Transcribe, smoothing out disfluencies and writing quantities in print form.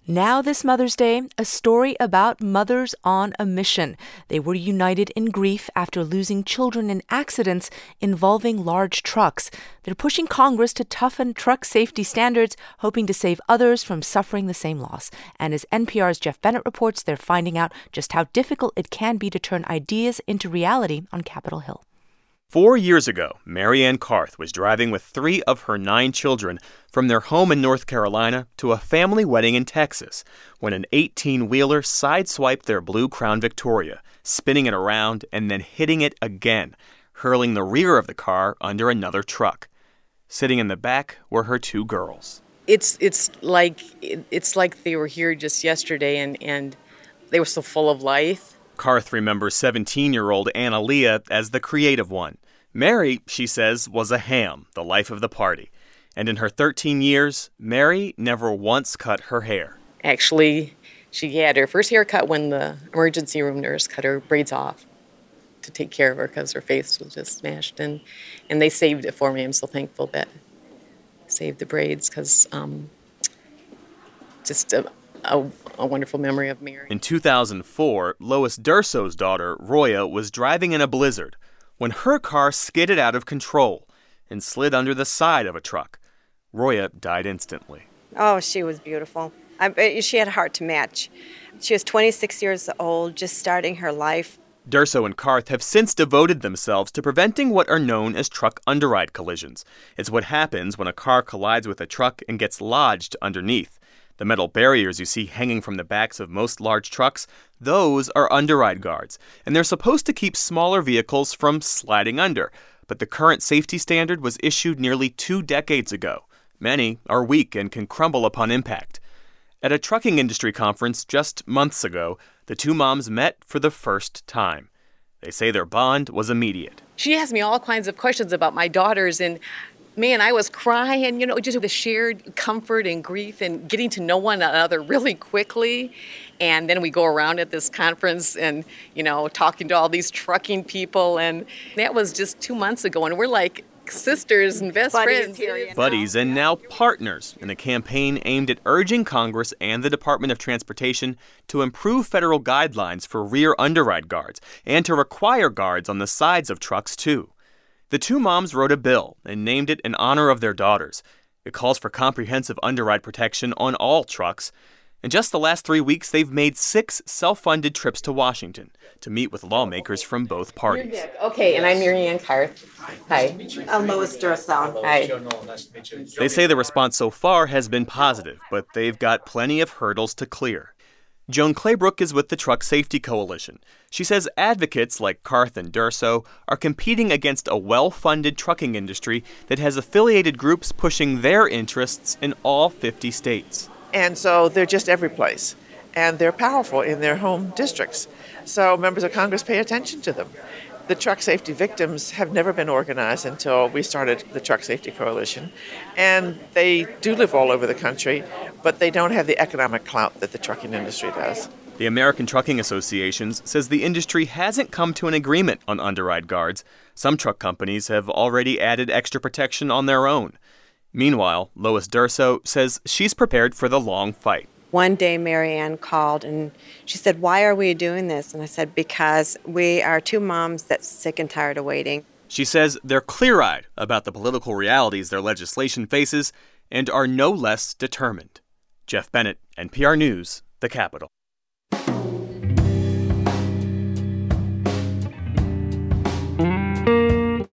Now this Mother's Day, a story about mothers on a mission. They were united in grief after losing children in accidents involving large trucks. They're pushing Congress to toughen truck safety standards, hoping to save others from suffering the same loss. And as NPR's Jeff Bennett reports, they're finding out just how difficult it can be to turn ideas into reality on Capitol Hill. 4 years ago, Mary Ann Karth was driving with 3 of her 9 children from their home in North Carolina to a family wedding in Texas when an 18-wheeler sideswiped their blue Crown Victoria, spinning it around and then hitting it again, hurling the rear of the car under another truck. Sitting in the back were her 2 girls. It's like they were here just yesterday and they were so full of life. Karth remembers 17-year-old Anna Leah as the creative one. Mary, she says, was a ham, the life of the party. And in her 13 years, Mary never once cut her hair. Actually, she had her first haircut when the emergency room nurse cut her braids off to take care of her because her face was just smashed. And they saved it for me. I'm so thankful that they saved the braids because just a wonderful memory of Mary. In 2004, Lois Durso's daughter, Roya, was driving in a blizzard when her car skidded out of control and slid under the side of a truck. Roya died instantly. Oh, she was beautiful. I bet she had a heart to match. She was 26 years old, just starting her life. Durso and Karth have since devoted themselves to preventing what are known as truck underride collisions. It's what happens when a car collides with a truck and gets lodged underneath. The metal barriers you see hanging from the backs of most large trucks, those are underride guards, and they're supposed to keep smaller vehicles from sliding under. But the current safety standard was issued nearly 2 decades ago. Many are weak and can crumble upon impact. At a trucking industry conference just months ago, the 2 moms met for the first time. They say their bond was immediate. She asked me all kinds of questions about my daughters, and man, I was crying, just the shared comfort and grief and getting to know one another really quickly. And then we go around at this conference and, talking to all these trucking people. And that was just 2 months ago. And we're like sisters and best friends. Buddies and now partners in a campaign aimed at urging Congress and the Department of Transportation to improve federal guidelines for rear underride guards and to require guards on the sides of trucks, too. The 2 moms wrote a bill and named it in honor of their daughters. It calls for comprehensive underride protection on all trucks. In just the last 3 weeks, they've made 6 self-funded trips to Washington to meet with lawmakers from both parties. Okay, and I'm Mary Ann Karth. Hi. I'm Lois Durso. Hi. They say the response so far has been positive, but they've got plenty of hurdles to clear. Joan Claybrook is with the Truck Safety Coalition. She says advocates like Karth and Durso are competing against a well-funded trucking industry that has affiliated groups pushing their interests in all 50 states. And so they're just every place. And they're powerful in their home districts. So members of Congress pay attention to them. The truck safety victims have never been organized until we started the Truck Safety Coalition. And they do live all over the country, but they don't have the economic clout that the trucking industry does. The American Trucking Association says the industry hasn't come to an agreement on underride guards. Some truck companies have already added extra protection on their own. Meanwhile, Lois Durso says she's prepared for the long fight. One day, Mary Ann called and she said, "Why are we doing this?" And I said, "Because we are 2 moms that's sick and tired of waiting." She says they're clear-eyed about the political realities their legislation faces and are no less determined. Jeff Bennett, NPR News, The Capitol.